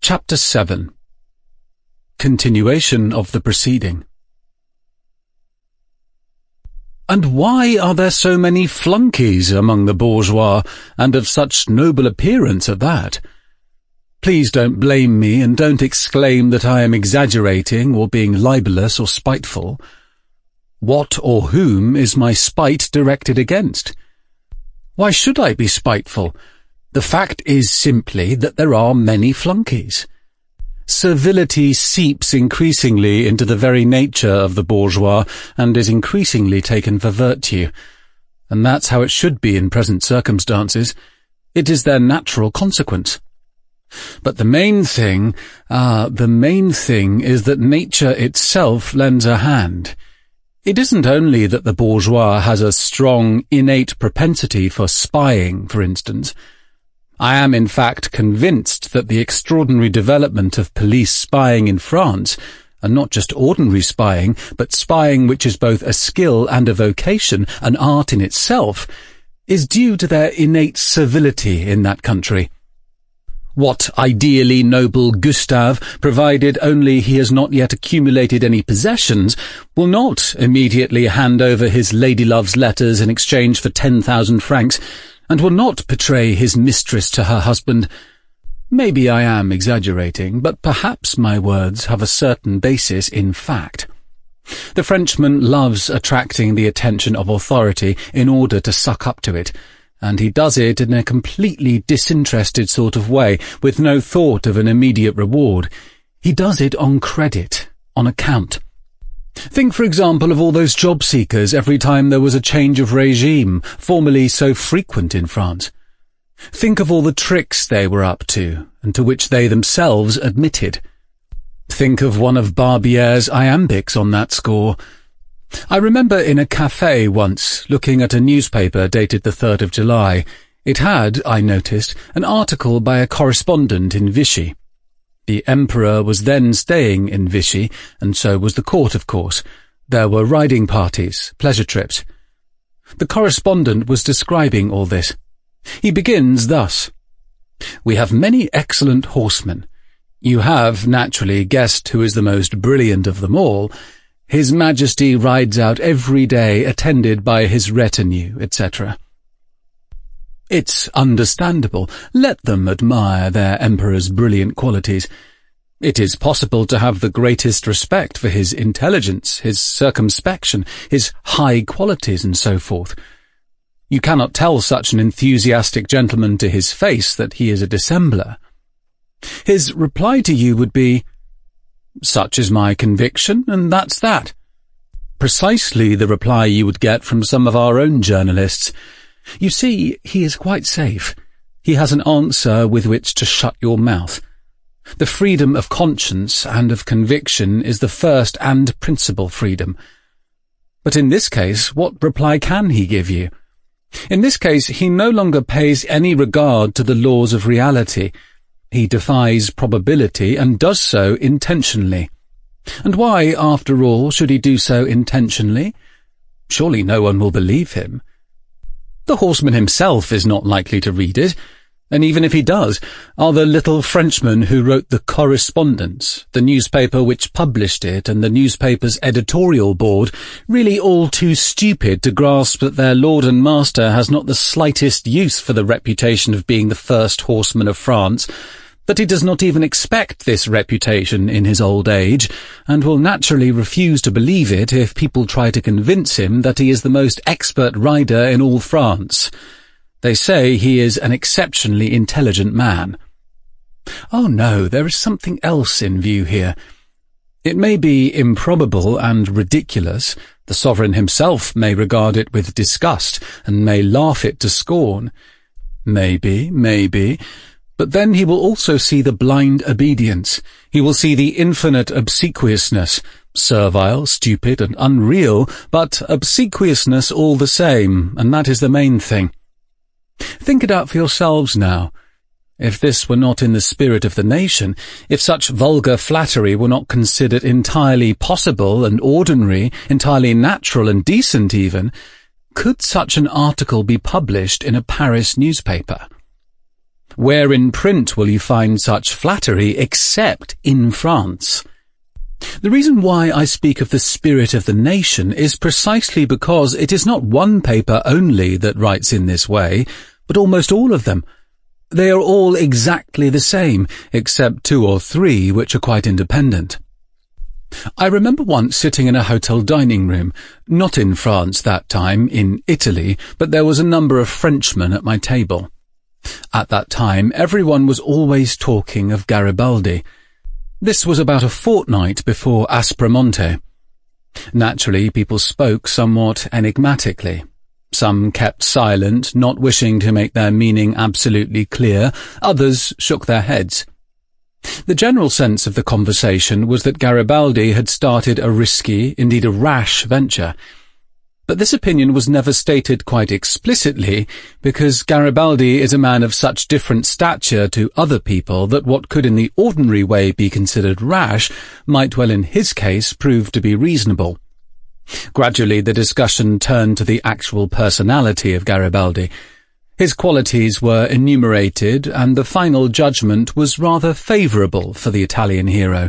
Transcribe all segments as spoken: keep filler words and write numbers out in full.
Chapter seven. Continuation of the proceeding. And why are there so many flunkies among the bourgeois, and of such noble appearance at that? Please don't blame me, and don't exclaim that I am exaggerating, or being libellous or spiteful. What or whom is my spite directed against? Why should I be spiteful? The fact is simply that there are many flunkies. Servility seeps increasingly into the very nature of the bourgeois, and is increasingly taken for virtue. And that's how it should be in present circumstances. It is their natural consequence. But the main thing, ah, the main thing is that nature itself lends a hand. It isn't only that the bourgeois has a strong, innate propensity for spying, for instance. I am in fact convinced that the extraordinary development of police spying in France, and not just ordinary spying, but spying which is both a skill and a vocation, an art in itself, is due to their innate servility in that country. What ideally noble Gustave, provided only he has not yet accumulated any possessions, will not immediately hand over his ladylove's letters in exchange for ten thousand francs, and will not betray his mistress to her husband. Maybe I am exaggerating, but perhaps my words have a certain basis in fact. The Frenchman loves attracting the attention of authority in order to suck up to it, and he does it in a completely disinterested sort of way, with no thought of an immediate reward. He does it on credit, on account. Think, for example, of all those job seekers every time there was a change of regime, formerly so frequent in France. Think of all the tricks they were up to, and to which they themselves admitted. Think of one of Barbier's iambics on that score. I remember in a café once, looking at a newspaper dated the third of July. It had, I noticed, an article by a correspondent in Vichy. The Emperor was then staying in Vichy, and so was the court, of course. There were riding parties, pleasure trips. The correspondent was describing all this. He begins thus. We have many excellent horsemen. You have, naturally, guessed who is the most brilliant of them all. His Majesty rides out every day attended by his retinue, et cetera. It's understandable. Let them admire their emperor's brilliant qualities. It is possible to have the greatest respect for his intelligence, his circumspection, his high qualities, and so forth. You cannot tell such an enthusiastic gentleman to his face that he is a dissembler. His reply to you would be, "Such is my conviction, and that's that." Precisely the reply you would get from some of our own journalists. You see, he is quite safe. He has an answer with which to shut your mouth. The freedom of conscience and of conviction is the first and principal freedom. But in this case, what reply can he give you? In this case, he no longer pays any regard to the laws of reality. He defies probability, and does so intentionally. And why, after all, should he do so intentionally? Surely no one will believe him. The horseman himself is not likely to read it, and even if he does, are the little Frenchmen who wrote the correspondence, the newspaper which published it, and the newspaper's editorial board, really all too stupid to grasp that their lord and master has not the slightest use for the reputation of being the first horseman of France, that he does not even expect this reputation in his old age, and will naturally refuse to believe it if people try to convince him that he is the most expert rider in all France. They say he is an exceptionally intelligent man. Oh no, there is something else in view here. It may be improbable and ridiculous. The sovereign himself may regard it with disgust, and may laugh it to scorn. Maybe, maybe. But then he will also see the blind obedience. He will see the infinite obsequiousness, servile, stupid, and unreal, but obsequiousness all the same, and that is the main thing. Think it out for yourselves now. If this were not in the spirit of the nation, if such vulgar flattery were not considered entirely possible and ordinary, entirely natural and decent even, could such an article be published in a Paris newspaper? Where in print will you find such flattery except in France? The reason why I speak of the spirit of the nation is precisely because it is not one paper only that writes in this way, but almost all of them. They are all exactly the same, except two or three which are quite independent. I remember once sitting in a hotel dining room, not in France that time, in Italy, but there was a number of Frenchmen at my table. At that time, everyone was always talking of Garibaldi. This was about a fortnight before Aspromonte. Naturally, people spoke somewhat enigmatically. Some kept silent, not wishing to make their meaning absolutely clear. Others shook their heads. The general sense of the conversation was that Garibaldi had started a risky, indeed a rash venture. But this opinion was never stated quite explicitly, because Garibaldi is a man of such different stature to other people that what could in the ordinary way be considered rash might well in his case prove to be reasonable. Gradually the discussion turned to the actual personality of Garibaldi. His qualities were enumerated, and the final judgment was rather favourable for the Italian hero.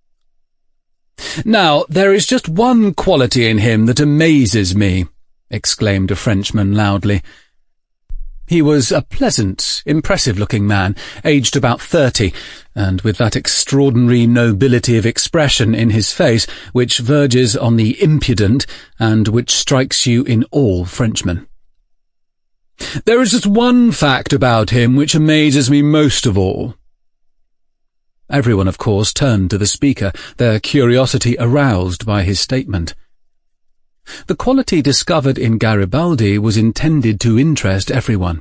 "Now, there is just one quality in him that amazes me," exclaimed a Frenchman loudly. He was a pleasant, impressive-looking man, aged about thirty, and with that extraordinary nobility of expression in his face which verges on the impudent and which strikes you in all Frenchmen. "There is just one fact about him which amazes me most of all." Everyone, of course, turned to the speaker, their curiosity aroused by his statement. The quality discovered in Garibaldi was intended to interest everyone.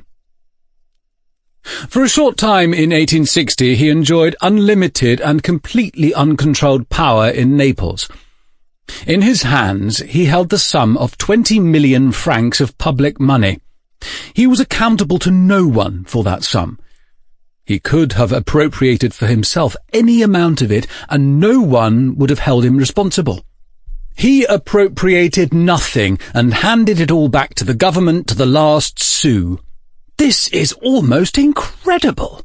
For a short time in eighteen sixty he enjoyed unlimited and completely uncontrolled power in Naples. In his hands he held the sum of twenty million francs of public money. He was accountable to no one for that sum. He could have appropriated for himself any amount of it, and no one would have held him responsible. He appropriated nothing, and handed it all back to the government to the last sou. This is almost incredible.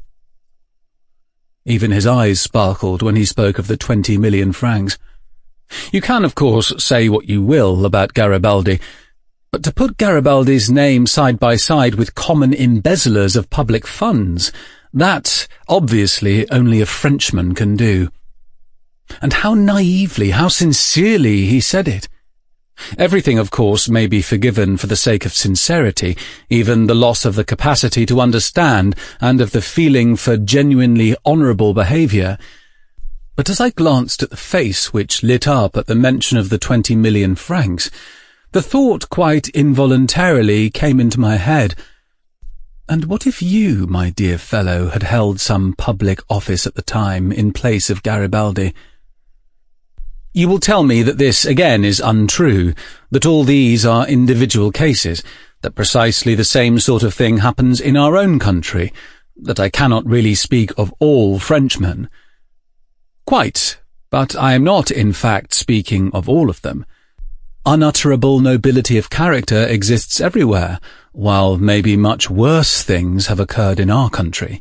Even his eyes sparkled when he spoke of the twenty million francs. You can, of course, say what you will about Garibaldi, but to put Garibaldi's name side by side with common embezzlers of public funds, that, obviously, only a Frenchman can do. And how naively, how sincerely he said it. Everything, of course, may be forgiven for the sake of sincerity, even the loss of the capacity to understand and of the feeling for genuinely honourable behaviour. But as I glanced at the face which lit up at the mention of the twenty million francs, the thought quite involuntarily came into my head, and what if you, my dear fellow, had held some public office at the time in place of Garibaldi? You will tell me that this, again, is untrue, that all these are individual cases, that precisely the same sort of thing happens in our own country, that I cannot really speak of all Frenchmen. Quite, but I am not, in fact, speaking of all of them. Unutterable nobility of character exists everywhere, while maybe much worse things have occurred in our country.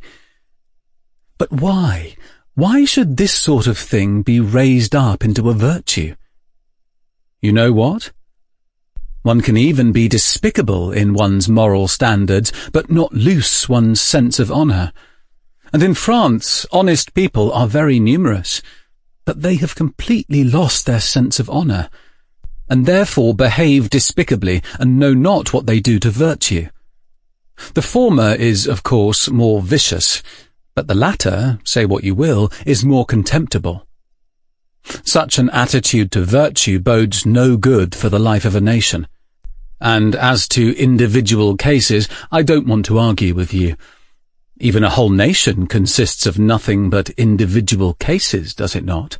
But why? Why should this sort of thing be raised up into a virtue? You know what? One can even be despicable in one's moral standards, but not lose one's sense of honour. And in France, honest people are very numerous, but they have completely lost their sense of honour, and therefore behave despicably and know not what they do to virtue. The former is, of course, more vicious, but the latter, say what you will, is more contemptible. Such an attitude to virtue bodes no good for the life of a nation. And as to individual cases, I don't want to argue with you. Even a whole nation consists of nothing but individual cases, does it not?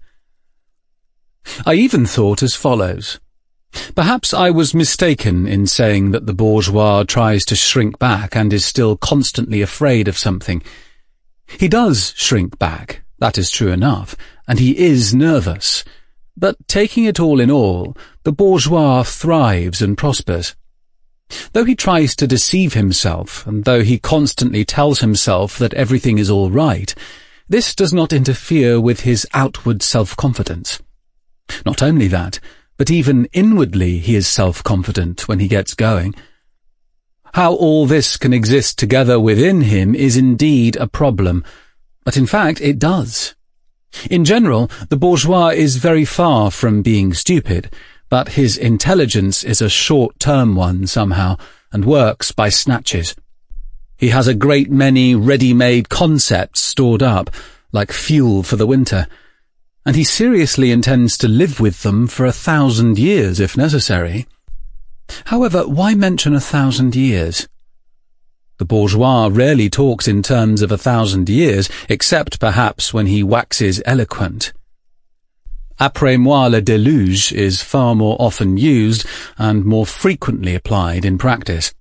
I even thought as follows. Perhaps I was mistaken in saying that the bourgeois tries to shrink back and is still constantly afraid of something. He does shrink back, that is true enough, and he is nervous. But taking it all in all, the bourgeois thrives and prospers. Though he tries to deceive himself, and though he constantly tells himself that everything is all right, this does not interfere with his outward self-confidence. Not only that, but even inwardly he is self-confident when he gets going. How all this can exist together within him is indeed a problem, but in fact it does. In general, the bourgeois is very far from being stupid, but his intelligence is a short-term one somehow, and works by snatches. He has a great many ready-made concepts stored up, like fuel for the winter, and he seriously intends to live with them for a thousand years if necessary. However, why mention a thousand years? The bourgeois rarely talks in terms of a thousand years, except perhaps when he waxes eloquent. Après moi le déluge is far more often used and more frequently applied in practice.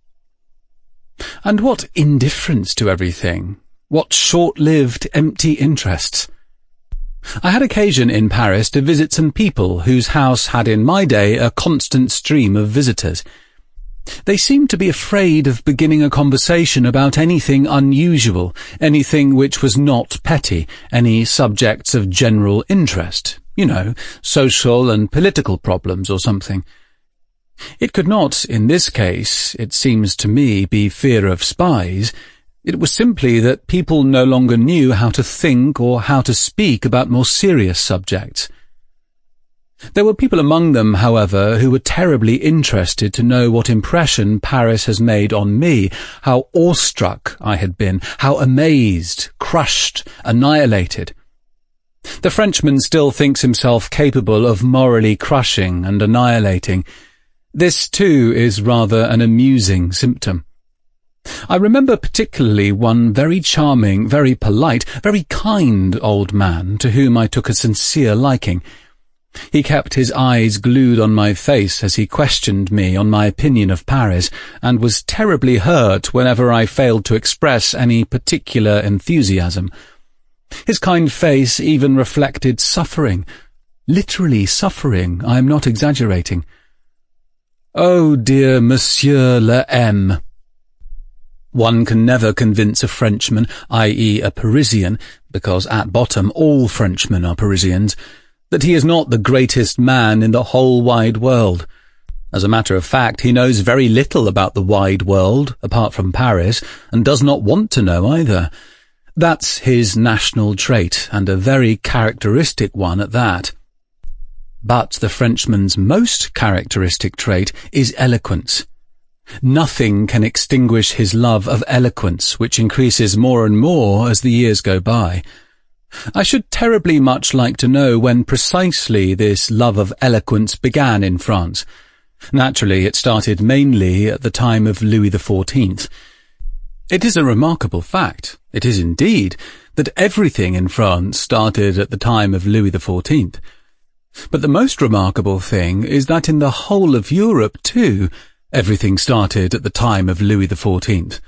And what indifference to everything! What short-lived, empty interests! I had occasion in Paris to visit some people whose house had in my day a constant stream of visitors. They seemed to be afraid of beginning a conversation about anything unusual, anything which was not petty, any subjects of general interest, you know, social and political problems or something. It could not, in this case, it seems to me, be fear of spies. It was simply that people no longer knew how to think or how to speak about more serious subjects. There were people among them, however, who were terribly interested to know what impression Paris has made on me, how awestruck I had been, how amazed, crushed, annihilated. The Frenchman still thinks himself capable of morally crushing and annihilating. This, too, is rather an amusing symptom. I remember particularly one very charming, very polite, very kind old man to whom I took a sincere liking. He kept his eyes glued on my face as he questioned me on my opinion of Paris, and was terribly hurt whenever I failed to express any particular enthusiasm. His kind face even reflected suffering, literally suffering, I am not exaggerating. Oh dear Monsieur le M. One can never convince a Frenchman, that is a Parisian, because at bottom all Frenchmen are Parisians, that he is not the greatest man in the whole wide world. As a matter of fact, he knows very little about the wide world, apart from Paris, and does not want to know either. That's his national trait, and a very characteristic one at that. But the Frenchman's most characteristic trait is eloquence. Nothing can extinguish his love of eloquence, which increases more and more as the years go by. I should terribly much like to know when precisely this love of eloquence began in France. Naturally, it started mainly at the time of Louis the Fourteenth. It is a remarkable fact, it is indeed, that everything in France started at the time of Louis the Fourteenth. But the most remarkable thing is that in the whole of Europe, too, everything started at the time of Louis the Fourteenth.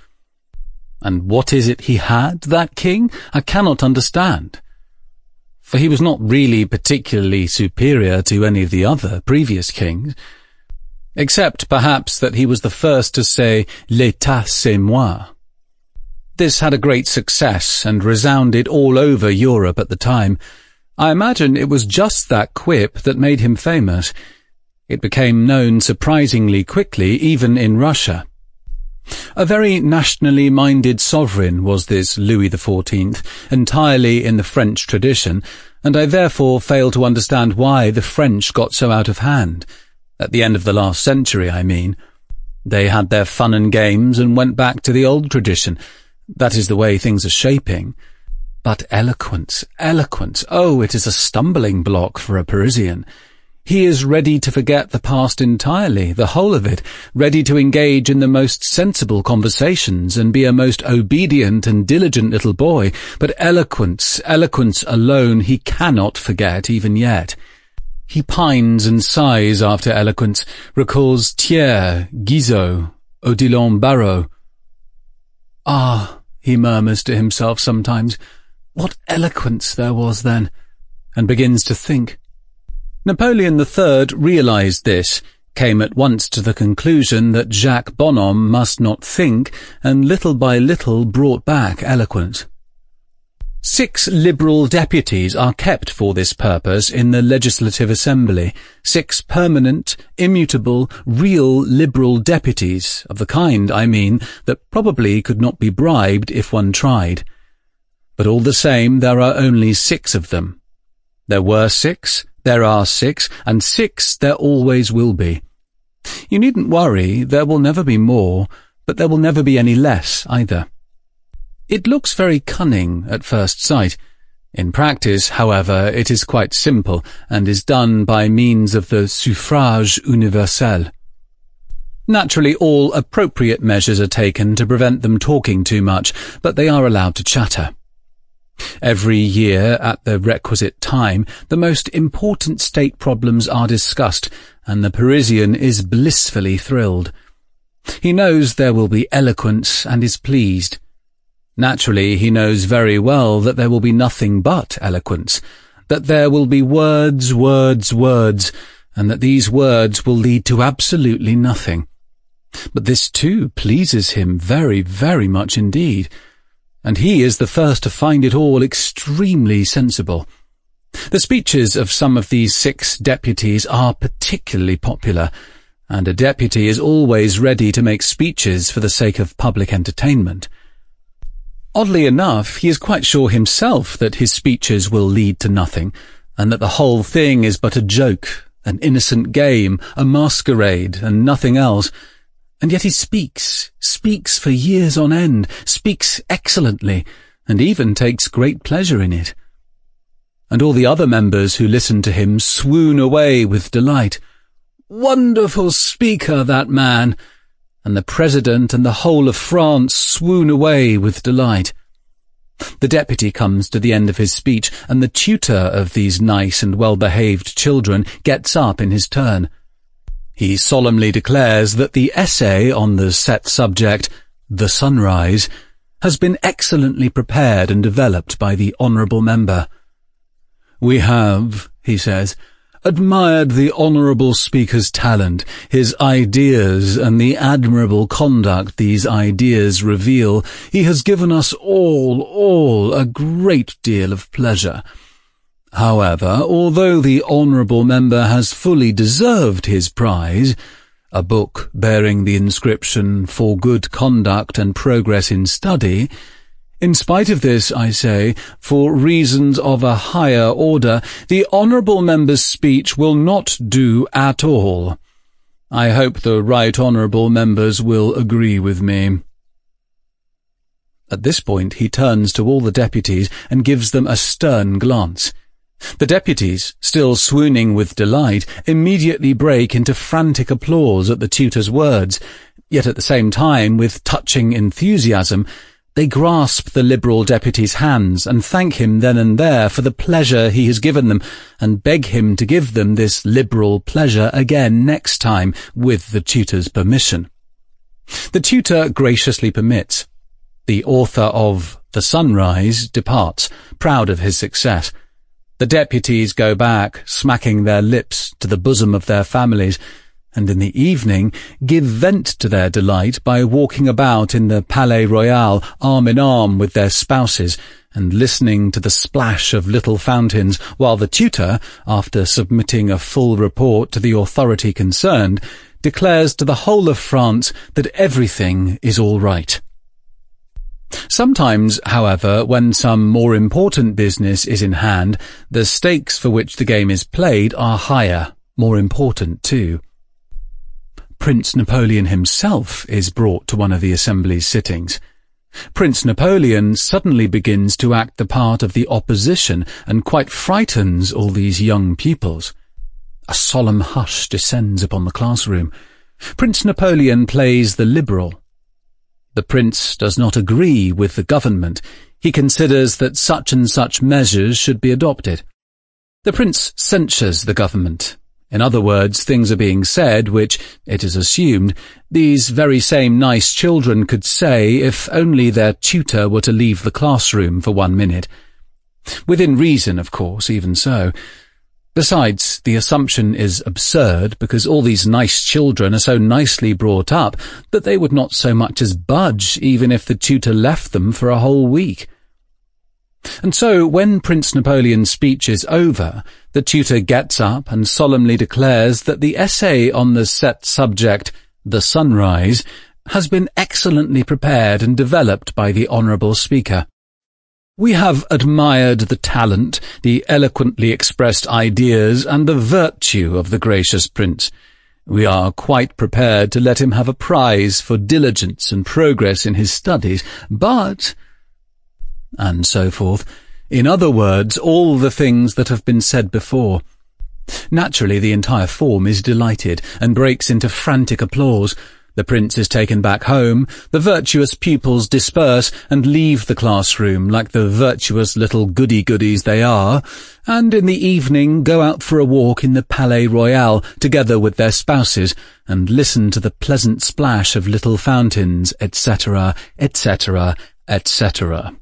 And what is it he had, that king? I cannot understand. For he was not really particularly superior to any of the other previous kings, except perhaps that he was the first to say, "L'État c'est moi." This had a great success and resounded all over Europe at the time. I imagine it was just that quip that made him famous. It became known surprisingly quickly, even in Russia. A very nationally minded sovereign was this Louis the Fourteenth, entirely in the French tradition, and I therefore fail to understand why the French got so out of hand. At the end of the last century, I mean. They had their fun and games and went back to the old tradition. That is the way things are shaping. But eloquence, eloquence, oh, it is a stumbling block for a Parisian. He is ready to forget the past entirely, the whole of it, ready to engage in the most sensible conversations and be a most obedient and diligent little boy, but eloquence, eloquence alone he cannot forget even yet. He pines and sighs after eloquence, recalls Thiers, Guizot, Odilon Barrot. Ah, he murmurs to himself sometimes, what eloquence there was then, and begins to think. Napoleon the Third realized this. came at once to the conclusion that Jacques Bonhomme must not think, and little by little brought back eloquence. Six Liberal deputies are kept for this purpose in the Legislative Assembly, six permanent, immutable, real Liberal deputies, of the kind, I mean, that probably could not be bribed if one tried. But all the same, there are only six of them. There were six, there are six, and six there always will be. You needn't worry, there will never be more, but there will never be any less either. It looks very cunning at first sight. In practice, however, it is quite simple, and is done by means of the suffrage universel. Naturally, all appropriate measures are taken to prevent them talking too much, but they are allowed to chatter. Every year, at the requisite time, the most important state problems are discussed, and the Parisian is blissfully thrilled. He knows there will be eloquence, and is pleased. Naturally, he knows very well that there will be nothing but eloquence, that there will be words, words, words, and that these words will lead to absolutely nothing. But this too pleases him very, very much indeed, and he is the first to find it all extremely sensible. The speeches of some of these six deputies are particularly popular, and a deputy is always ready to make speeches for the sake of public entertainment. Oddly enough, he is quite sure himself that his speeches will lead to nothing, and that the whole thing is but a joke, an innocent game, a masquerade, and nothing else. And yet he speaks, speaks for years on end, speaks excellently, and even takes great pleasure in it. And all the other members who listen to him swoon away with delight. Wonderful speaker, that man! And the President and the whole of France swoon away with delight. The deputy comes to the end of his speech, and the tutor of these nice and well-behaved children gets up in his turn. He solemnly declares that the essay on the set subject, The Sunrise, has been excellently prepared and developed by the honourable member. We have, he says, admired the honourable speaker's talent, his ideas, and the admirable conduct these ideas reveal. He has given us all, all, a great deal of pleasure. However, although the honourable member has fully deserved his prize, a book bearing the inscription For Good Conduct and Progress in Study, in spite of this, I say, for reasons of a higher order, the honourable member's speech will not do at all. I hope the right honourable members will agree with me. At this point he turns to all the deputies and gives them a stern glance. The deputies, still swooning with delight, immediately break into frantic applause at the tutor's words, yet at the same time, with touching enthusiasm, they grasp the Liberal deputy's hands and thank him then and there for the pleasure he has given them, and beg him to give them this Liberal pleasure again next time, with the tutor's permission. The tutor graciously permits. The author of The Sunrise departs, proud of his success. The deputies go back, smacking their lips, to the bosom of their families, and in the evening give vent to their delight by walking about in the Palais Royal arm in arm with their spouses, and listening to the splash of little fountains, while the tutor, after submitting a full report to the authority concerned, declares to the whole of France that everything is all right. Sometimes, however, when some more important business is in hand, the stakes for which the game is played are higher, more important too. Prince Napoleon himself is brought to one of the Assembly's sittings. Prince Napoleon suddenly begins to act the part of the opposition and quite frightens all these young pupils. A solemn hush descends upon the classroom. Prince Napoleon plays the liberal. The prince does not agree with the government. He considers that such and such measures should be adopted. The prince censures the government. In other words, things are being said which, it is assumed, these very same nice children could say if only their tutor were to leave the classroom for one minute. Within reason, of course, even so. Besides, the assumption is absurd because all these nice children are so nicely brought up that they would not so much as budge even if the tutor left them for a whole week. And so, when Prince Napoleon's speech is over, the tutor gets up and solemnly declares that the essay on the set subject, The Sunrise, has been excellently prepared and developed by the honourable speaker. We have admired the talent, the eloquently expressed ideas, and the virtue of the gracious prince. We are quite prepared to let him have a prize for diligence and progress in his studies, but... and so forth. In other words, all the things that have been said before. Naturally, the entire form is delighted, and breaks into frantic applause. The prince is taken back home, the virtuous pupils disperse and leave the classroom like the virtuous little goody-goodies they are, and in the evening go out for a walk in the Palais Royal together with their spouses, and listen to the pleasant splash of little fountains, et cetera, et cetera, et cetera.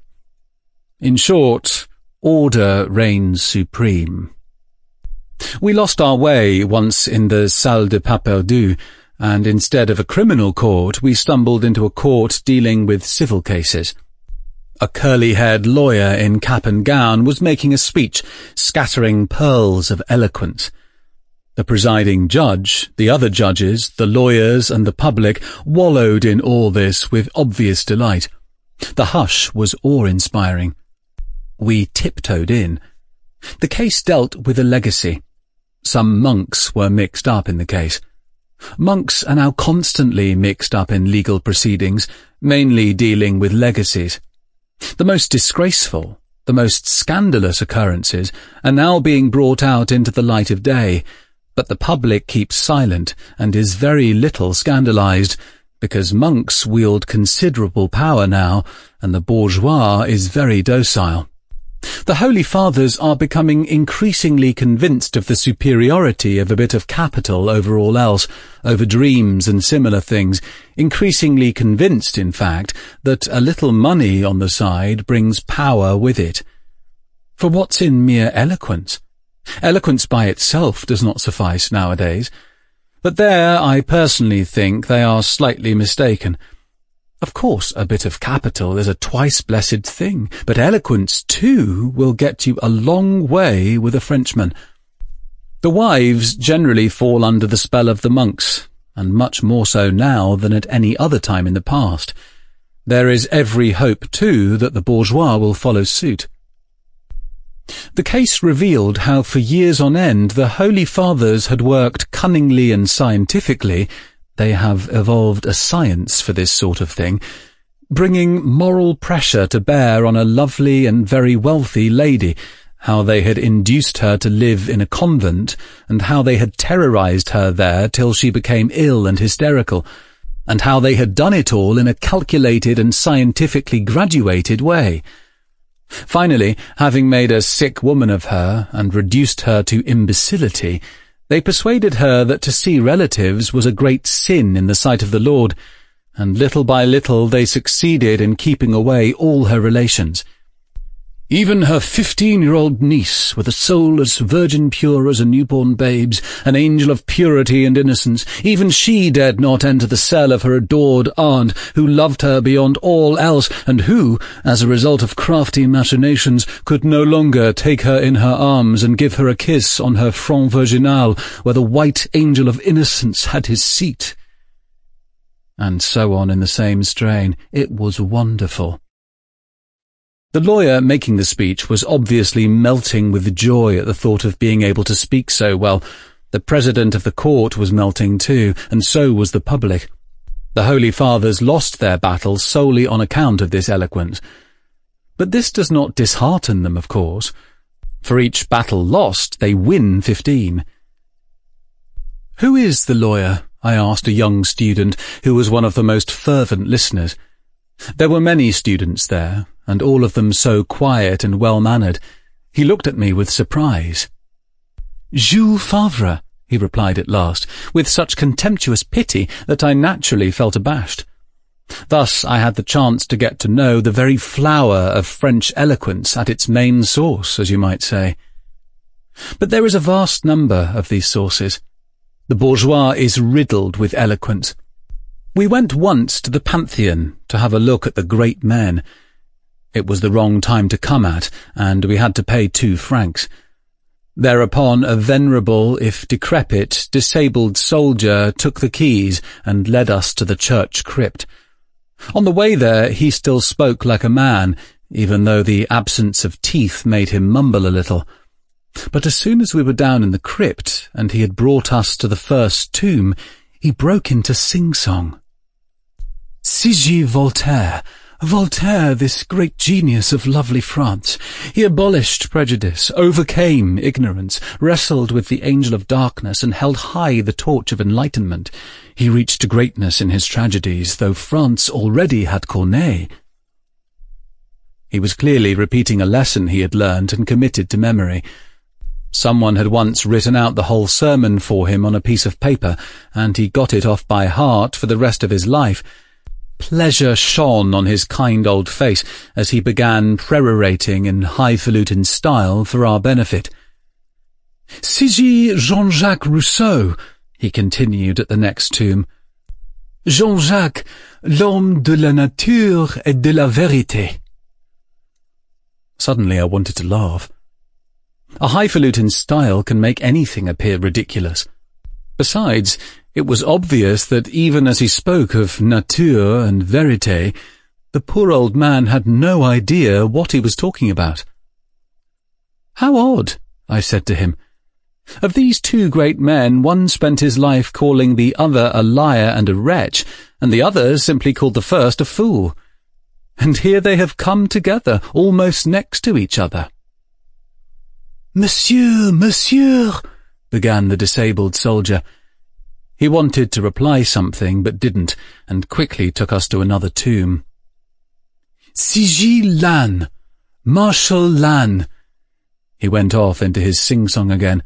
In short, order reigns supreme. We lost our way once in the Salle de Pas Perdu, and instead of a criminal court, we stumbled into a court dealing with civil cases. A curly-haired lawyer in cap and gown was making a speech, scattering pearls of eloquence. The presiding judge, the other judges, the lawyers, and the public wallowed in all this with obvious delight. The hush was awe-inspiring. We tiptoed in. The case dealt with a legacy. Some monks were mixed up in the case. Monks are now constantly mixed up in legal proceedings, mainly dealing with legacies. The most disgraceful, the most scandalous occurrences are now being brought out into the light of day, but the public keeps silent and is very little scandalized, because monks wield considerable power now, and the bourgeois is very docile. The Holy Fathers are becoming increasingly convinced of the superiority of a bit of capital over all else, over dreams and similar things, increasingly convinced, in fact, that a little money on the side brings power with it. For what's in mere eloquence? Eloquence by itself does not suffice nowadays. But there, I personally think they are slightly mistaken. Of course, a bit of capital is a twice-blessed thing, but eloquence, too, will get you a long way with a Frenchman. The wives generally fall under the spell of the monks, and much more so now than at any other time in the past. There is every hope, too, that the bourgeois will follow suit. The case revealed how for years on end the Holy Fathers had worked cunningly and scientifically. They have evolved a science for this sort of thing, bringing moral pressure to bear on a lovely and very wealthy lady, how they had induced her to live in a convent, and how they had terrorized her there till she became ill and hysterical, and how they had done it all in a calculated and scientifically graduated way. Finally, having made a sick woman of her and reduced her to imbecility, they persuaded her that to see relatives was a great sin in the sight of the Lord, and little by little they succeeded in keeping away all her relations. Even her fifteen-year-old niece, with a soul as virgin pure as a newborn babe's, an angel of purity and innocence, even she dared not enter the cell of her adored aunt, who loved her beyond all else, and who, as a result of crafty machinations, could no longer take her in her arms and give her a kiss on her front virginal, where the white angel of innocence had his seat. And so on in the same strain. It was wonderful. The lawyer making the speech was obviously melting with joy at the thought of being able to speak so well. The president of the court was melting too, and so was the public. The Holy Fathers lost their battle solely on account of this eloquence. But this does not dishearten them, of course. For each battle lost, they win fifteen. "Who is the lawyer?" I asked a young student who was one of the most fervent listeners. There were many students there, and all of them so quiet and well-mannered. He looked at me with surprise. "Jules Favre," he replied at last, with such contemptuous pity that I naturally felt abashed. Thus I had the chance to get to know the very flower of French eloquence at its main source, as you might say. But there is a vast number of these sources. The bourgeois is riddled with eloquence. We went once to the Pantheon to have a look at the great men. It was the wrong time to come at, and we had to pay two francs. Thereupon a venerable, if decrepit, disabled soldier took the keys and led us to the church crypt. On the way there he still spoke like a man, even though the absence of teeth made him mumble a little. But as soon as we were down in the crypt, and he had brought us to the first tomb, he broke into sing-song. Sigy Voltaire, Voltaire, this great genius of lovely France. He abolished prejudice, overcame ignorance, wrestled with the angel of darkness, and held high the torch of enlightenment. He reached to greatness in his tragedies, though France already had Corneille. He was clearly repeating a lesson he had learned and committed to memory. Someone had once written out the whole sermon for him on a piece of paper, and he got it off by heart for the rest of his life. Pleasure shone on his kind old face as he began perorating in highfalutin style for our benefit. Sigy Jean-Jacques Rousseau, he continued at the next tomb. Jean-Jacques, l'homme de la nature et de la vérité. Suddenly I wanted to laugh. A highfalutin style can make anything appear ridiculous. Besides, it was obvious that even as he spoke of nature and vérité, the poor old man had no idea what he was talking about. How odd, I said to him. Of these two great men, one spent his life calling the other a liar and a wretch, and the other simply called the first a fool. And here they have come together, almost next to each other. Monsieur, monsieur, began the disabled soldier. He wanted to reply something, but didn't, and quickly took us to another tomb. Sigy Lannes, Marshal Lannes. He went off into his sing-song again.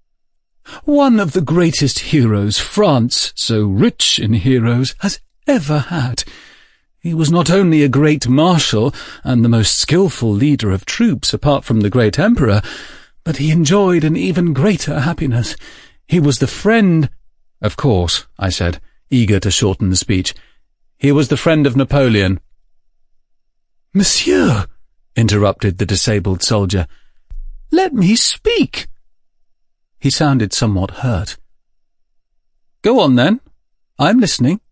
One of the greatest heroes France, so rich in heroes, has ever had. He was not only a great marshal and the most skilful leader of troops apart from the great emperor, but he enjoyed an even greater happiness. He was the friend— Of course, I said, eager to shorten the speech. He was the friend of Napoleon. Monsieur, interrupted the disabled soldier, let me speak. He sounded somewhat hurt. Go on, then. I'm listening.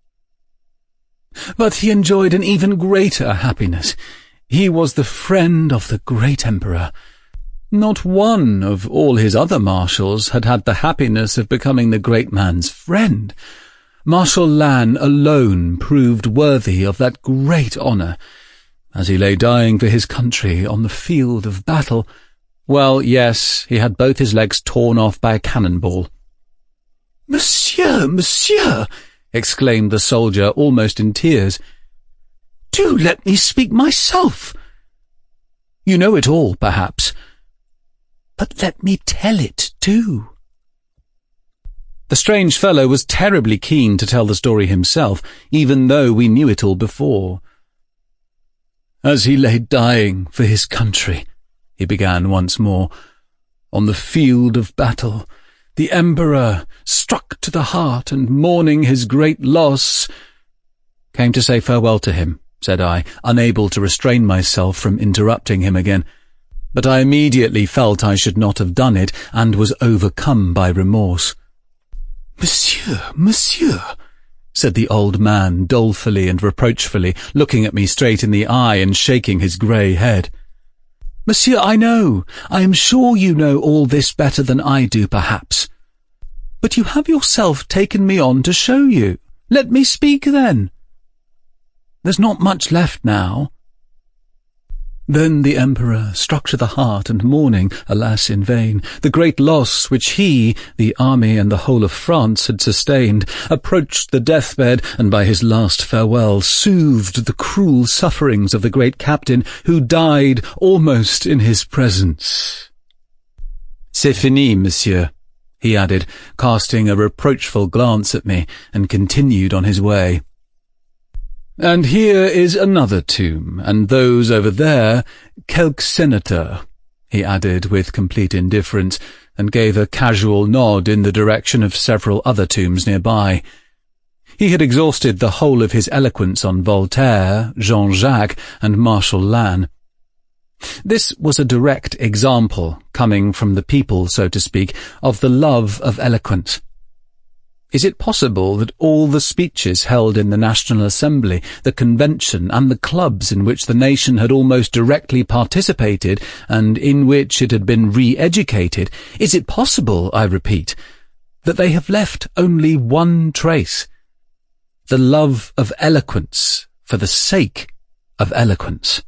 But he enjoyed an even greater happiness. He was the friend of the great emperor. Not one of all his other marshals had had the happiness of becoming the great man's friend. Marshal Lannes alone proved worthy of that great honour. As he lay dying for his country on the field of battle, well, yes, he had both his legs torn off by a cannonball. Monsieur, monsieur, exclaimed the soldier, almost in tears. Do let me speak myself. You know it all, perhaps. But let me tell it, too. The strange fellow was terribly keen to tell the story himself, even though we knew it all before. As he lay dying for his country, he began once more, on the field of battle, the emperor, struck to the heart and mourning his great loss, came to say farewell to him, said I, unable to restrain myself from interrupting him again. But I immediately felt I should not have done it, and was overcome by remorse. Monsieur, monsieur, said the old man dolefully and reproachfully, looking at me straight in the eye and shaking his grey head. Monsieur, I know, I am sure you know all this better than I do, perhaps. But you have yourself taken me on to show you. Let me speak, then. There's not much left now. Then the emperor, struck to the heart and mourning, alas in vain, the great loss which he, the army and the whole of France had sustained, approached the deathbed, and by his last farewell soothed the cruel sufferings of the great captain, who died almost in his presence. C'est fini, monsieur, he added, casting a reproachful glance at me, and continued on his way. And here is another tomb, and those over there, quelques sénateurs. he added with complete indifference, and gave a casual nod in the direction of several other tombs nearby. He had exhausted the whole of his eloquence on Voltaire, Jean-Jacques, and Marshal Lannes. This was a direct example, coming from the people, so to speak, of the love of eloquence. Is it possible that all the speeches held in the National Assembly, the Convention, and the clubs in which the nation had almost directly participated, and in which it had been re-educated, is it possible, I repeat, that they have left only one trace: the love of eloquence for the sake of eloquence?